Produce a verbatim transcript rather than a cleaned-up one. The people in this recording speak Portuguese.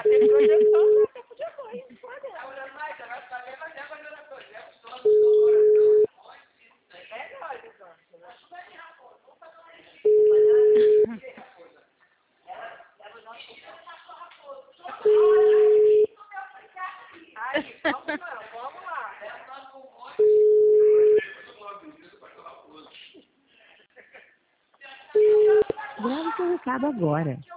tem projeção, já tem projeção. Tá olhando mais, vai ficar bem, mas é olhando a projeção. É nóis, então. Aí, vamos lá, vamos lá. Grave seu recado agora.